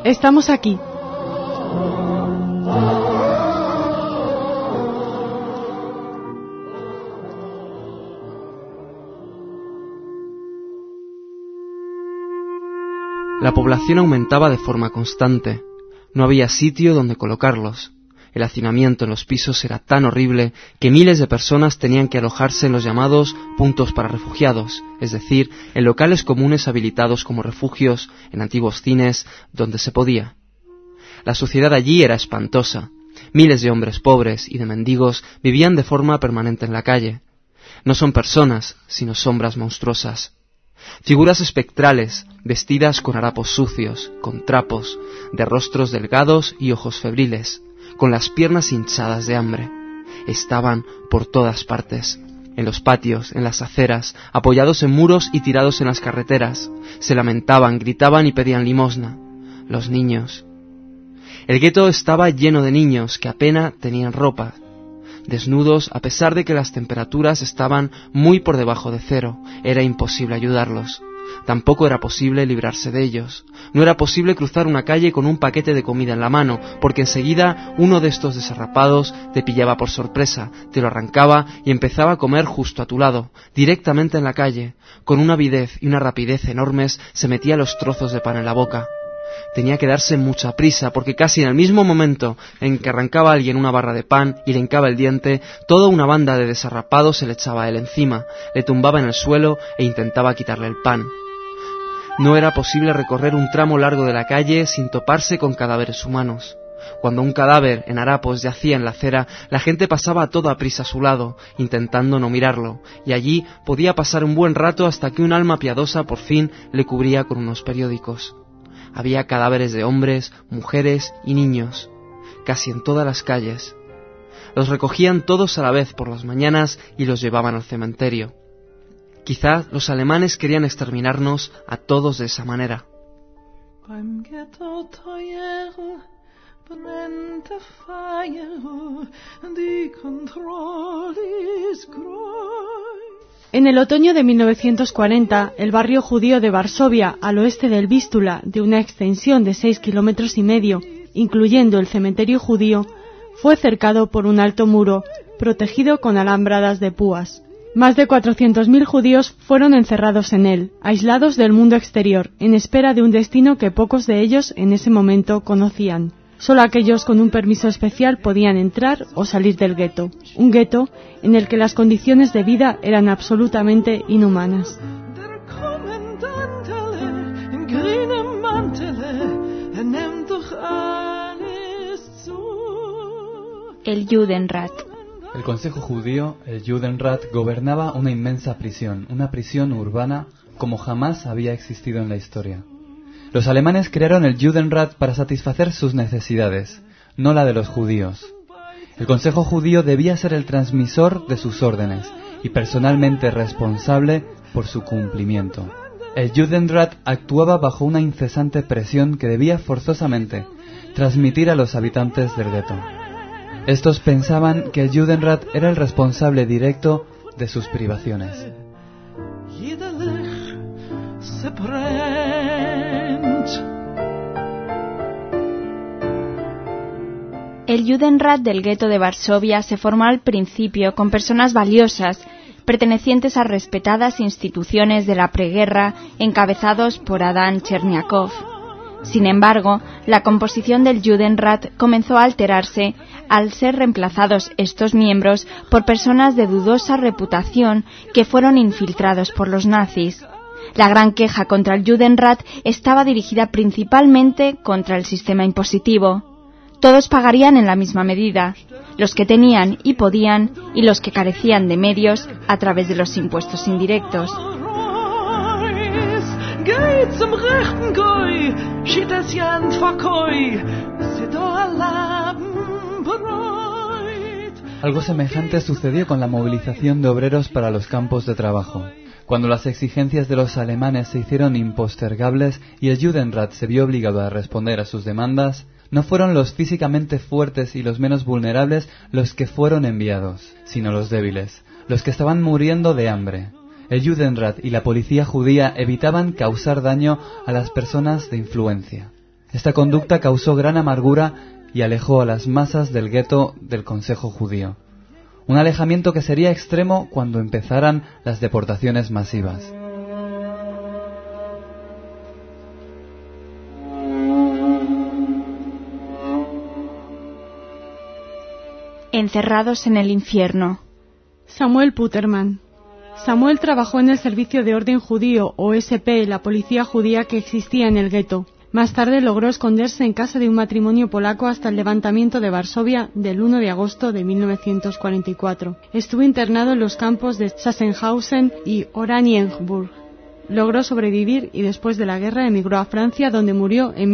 Estamos aquí. La población aumentaba de forma constante. No había sitio donde colocarlos. El hacinamiento en los pisos era tan horrible que miles de personas tenían que alojarse en los llamados puntos para refugiados, es decir, en locales comunes habilitados como refugios, en antiguos cines, donde se podía. La suciedad allí era espantosa. Miles de hombres pobres y de mendigos vivían de forma permanente en la calle. No son personas, sino sombras monstruosas. Figuras espectrales, vestidas con harapos sucios, con trapos, de rostros delgados y ojos febriles, con las piernas hinchadas de hambre. Estaban por todas partes, en los patios, en las aceras, apoyados en muros y tirados en las carreteras. Se lamentaban, gritaban y pedían limosna. Los niños. El gueto estaba lleno de niños que apenas tenían ropa, desnudos a pesar de que las temperaturas estaban muy por debajo de cero. Era imposible ayudarlos. Tampoco era posible librarse de ellos. No era posible cruzar una calle con un paquete de comida en la mano, porque enseguida uno de estos desarrapados te pillaba por sorpresa, te lo arrancaba y empezaba a comer justo a tu lado, directamente en la calle. Con una avidez y una rapidez enormes se metía los trozos de pan en la boca. Tenía que darse mucha prisa, porque casi en el mismo momento en que arrancaba a alguien una barra de pan y le hincaba el diente, toda una banda de desarrapados se le echaba a él encima, le tumbaba en el suelo e intentaba quitarle el pan. No era posible recorrer un tramo largo de la calle sin toparse con cadáveres humanos. Cuando un cadáver en harapos yacía en la acera, la gente pasaba a toda prisa a su lado, intentando no mirarlo, y allí podía pasar un buen rato hasta que un alma piadosa por fin le cubría con unos periódicos. Había cadáveres de hombres, mujeres y niños, casi en todas las calles. Los recogían todos a la vez por las mañanas y los llevaban al cementerio. Quizá los alemanes querían exterminarnos a todos de esa manera. En el otoño de 1940, el barrio judío de Varsovia, al oeste del Vístula, de una extensión de 6,5 kilómetros, incluyendo el cementerio judío, fue cercado por un alto muro, protegido con alambradas de púas. Más de 400.000 judíos fueron encerrados en él, aislados del mundo exterior, en espera de un destino que pocos de ellos en ese momento conocían. Solo aquellos con un permiso especial podían entrar o salir del gueto, un gueto en el que las condiciones de vida eran absolutamente inhumanas. El Judenrat. El Consejo Judío, el Judenrat, gobernaba una inmensa prisión, una prisión urbana como jamás había existido en la historia. Los alemanes crearon el Judenrat para satisfacer sus necesidades, no la de los judíos. El Consejo Judío debía ser el transmisor de sus órdenes y personalmente responsable por su cumplimiento. El Judenrat actuaba bajo una incesante presión que debía forzosamente transmitir a los habitantes del gueto. Estos pensaban que el Judenrat era el responsable directo de sus privaciones. El Judenrat del gueto de Varsovia se formó al principio con personas valiosas, pertenecientes a respetadas instituciones de la preguerra, encabezados por Adán Cherniakov. Sin embargo, la composición del Judenrat comenzó a alterarse al ser reemplazados estos miembros por personas de dudosa reputación que fueron infiltrados por los nazis. La gran queja contra el Judenrat estaba dirigida principalmente contra el sistema impositivo. Todos pagarían en la misma medida, los que tenían y podían y los que carecían de medios a través de los impuestos indirectos. Algo semejante sucedió con la movilización de obreros para los campos de trabajo. Cuando las exigencias de los alemanes se hicieron impostergables y el Judenrat se vio obligado a responder a sus demandas, no fueron los físicamente fuertes y los menos vulnerables los que fueron enviados, sino los débiles, los que estaban muriendo de hambre. El Judenrat y la policía judía evitaban causar daño a las personas de influencia. Esta conducta causó gran amargura y alejó a las masas del gueto del Consejo Judío. Un alejamiento que sería extremo cuando empezaran las deportaciones masivas. Encerrados en el infierno. Samuel Puterman. Samuel trabajó en el Servicio de Orden Judío, o SP, la policía judía que existía en el gueto. Más tarde logró esconderse en casa de un matrimonio polaco hasta el levantamiento de Varsovia del 1 de agosto de 1944. Estuvo internado en los campos de Sachsenhausen y Oranienburg. Logró sobrevivir y después de la guerra emigró a Francia, donde murió en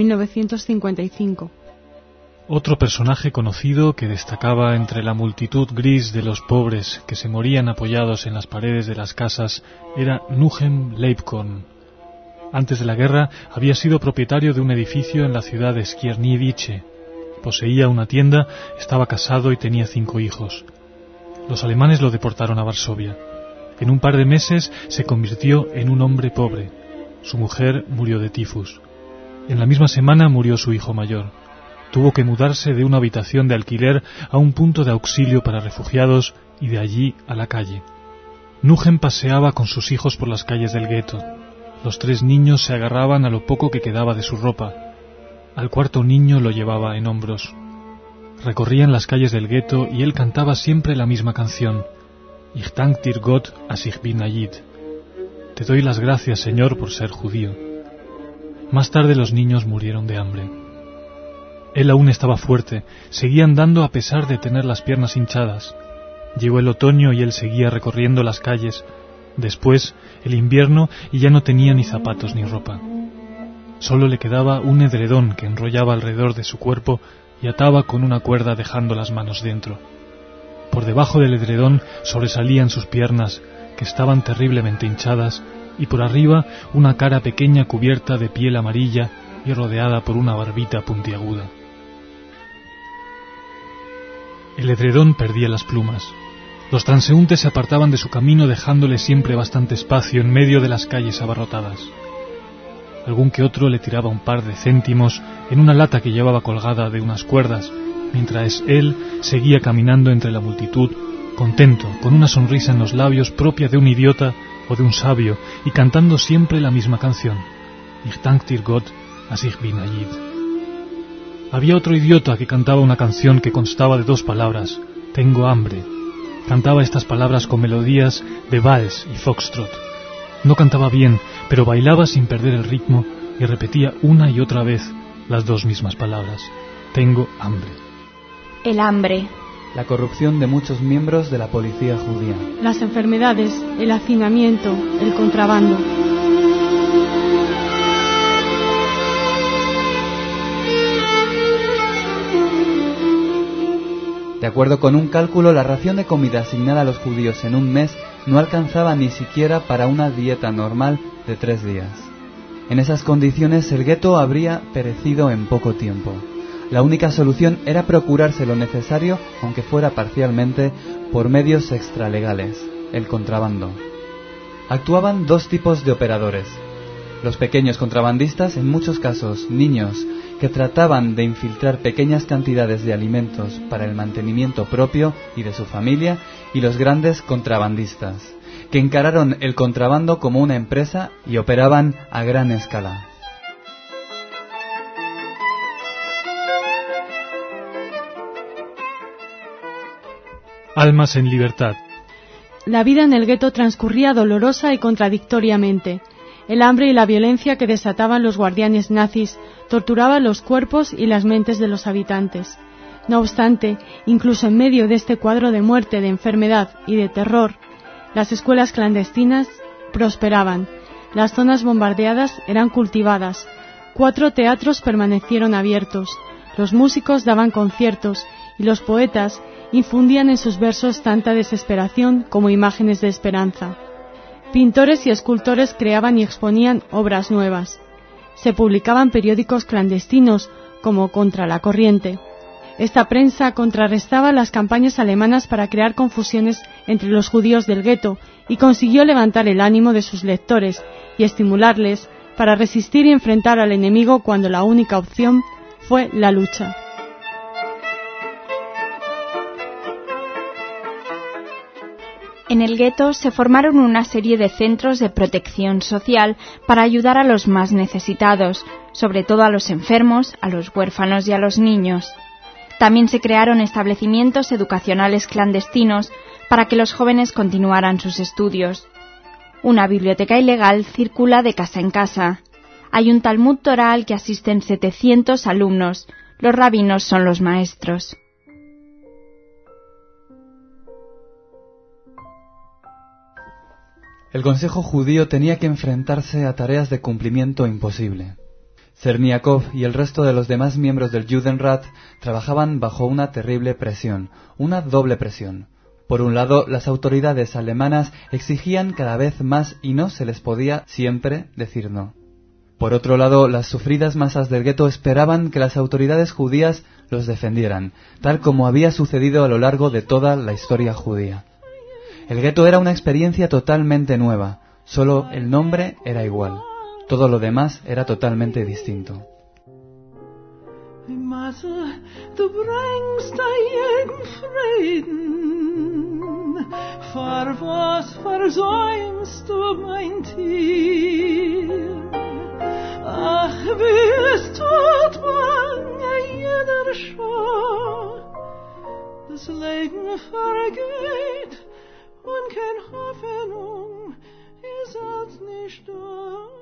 1955. Otro personaje conocido que destacaba entre la multitud gris de los pobres que se morían apoyados en las paredes de las casas era Nuhem Leibkorn. Antes de la guerra había sido propietario de un edificio en la ciudad de Skierniewice. Poseía una tienda, estaba casado y tenía 5 hijos. Los alemanes lo deportaron a Varsovia. En un par de meses se convirtió en un hombre pobre. Su mujer murió de tifus. En la misma semana murió su hijo mayor. Tuvo que mudarse de una habitación de alquiler a un punto de auxilio para refugiados y de allí a la calle. Nuhem paseaba con sus hijos por las calles del gueto. Los 3 niños se agarraban a lo poco que quedaba de su ropa. Al cuarto niño lo llevaba en hombros. Recorrían las calles del gueto y él cantaba siempre la misma canción. Ich dank dir Gott, as ich bin Yid. Te doy las gracias, Señor, por ser judío. Más tarde los niños murieron de hambre. Él aún estaba fuerte, seguía andando a pesar de tener las piernas hinchadas. Llegó el otoño y él seguía recorriendo las calles. Después, el invierno, y ya no tenía ni zapatos ni ropa. Solo le quedaba un edredón que enrollaba alrededor de su cuerpo y ataba con una cuerda dejando las manos dentro. Por debajo del edredón sobresalían sus piernas, que estaban terriblemente hinchadas, y por arriba una cara pequeña cubierta de piel amarilla y rodeada por una barbita puntiaguda. El edredón perdía las plumas. Los transeúntes se apartaban de su camino dejándole siempre bastante espacio en medio de las calles abarrotadas. Algún que otro le tiraba un par de céntimos en una lata que llevaba colgada de unas cuerdas, mientras él seguía caminando entre la multitud, contento, con una sonrisa en los labios propia de un idiota o de un sabio, y cantando siempre la misma canción. Ich dank dir Gott, as ich bin Yid. Había otro idiota que cantaba una canción que constaba de 2 palabras, tengo hambre. Cantaba estas palabras con melodías de vals y foxtrot. No cantaba bien, pero bailaba sin perder el ritmo y repetía una y otra vez las 2 mismas palabras, tengo hambre. El hambre. La corrupción de muchos miembros de la policía judía. Las enfermedades, el hacinamiento, el contrabando. De acuerdo con un cálculo, la ración de comida asignada a los judíos en un mes no alcanzaba ni siquiera para una dieta normal de 3 días. En esas condiciones el gueto habría perecido en poco tiempo. La única solución era procurarse lo necesario, aunque fuera parcialmente, por medios extralegales, el contrabando. Actuaban 2 tipos de operadores. Los pequeños contrabandistas, en muchos casos niños, que trataban de infiltrar pequeñas cantidades de alimentos para el mantenimiento propio y de su familia, y los grandes contrabandistas, que encararon el contrabando como una empresa y operaban a gran escala. Almas en libertad. La vida en el gueto transcurría dolorosa y contradictoriamente. El hambre y la violencia que desataban los guardianes nazis torturaban los cuerpos y las mentes de los habitantes. No obstante, incluso en medio de este cuadro de muerte, de enfermedad y de terror, las escuelas clandestinas prosperaban. Las zonas bombardeadas eran cultivadas. 4 teatros permanecieron abiertos. Los músicos daban conciertos y los poetas infundían en sus versos tanta desesperación como imágenes de esperanza. Pintores y escultores creaban y exponían obras nuevas. Se publicaban periódicos clandestinos como Contra la Corriente. Esta prensa contrarrestaba las campañas alemanas para crear confusiones entre los judíos del gueto y consiguió levantar el ánimo de sus lectores y estimularles para resistir y enfrentar al enemigo cuando la única opción fue la lucha. En el gueto se formaron una serie de centros de protección social para ayudar a los más necesitados, sobre todo a los enfermos, a los huérfanos y a los niños. También se crearon establecimientos educacionales clandestinos para que los jóvenes continuaran sus estudios. Una biblioteca ilegal circula de casa en casa. Hay un Talmud Torá al que asisten 700 alumnos. Los rabinos son los maestros. El Consejo Judío tenía que enfrentarse a tareas de cumplimiento imposible. Cherniakov y el resto de los demás miembros del Judenrat trabajaban bajo una terrible presión, una doble presión. Por un lado, las autoridades alemanas exigían cada vez más y no se les podía siempre decir no. Por otro lado, las sufridas masas del gueto esperaban que las autoridades judías los defendieran, tal como había sucedido a lo largo de toda la historia judía. El gueto era una experiencia totalmente nueva, solo el nombre era igual, todo lo demás era totalmente distinto. Du bringst jeden Frieden, vor was versäumst du mein Tier? Ach, wie es tut bange jeder Schau, das Leben vergeht und kein Hoffnung ist als nicht da.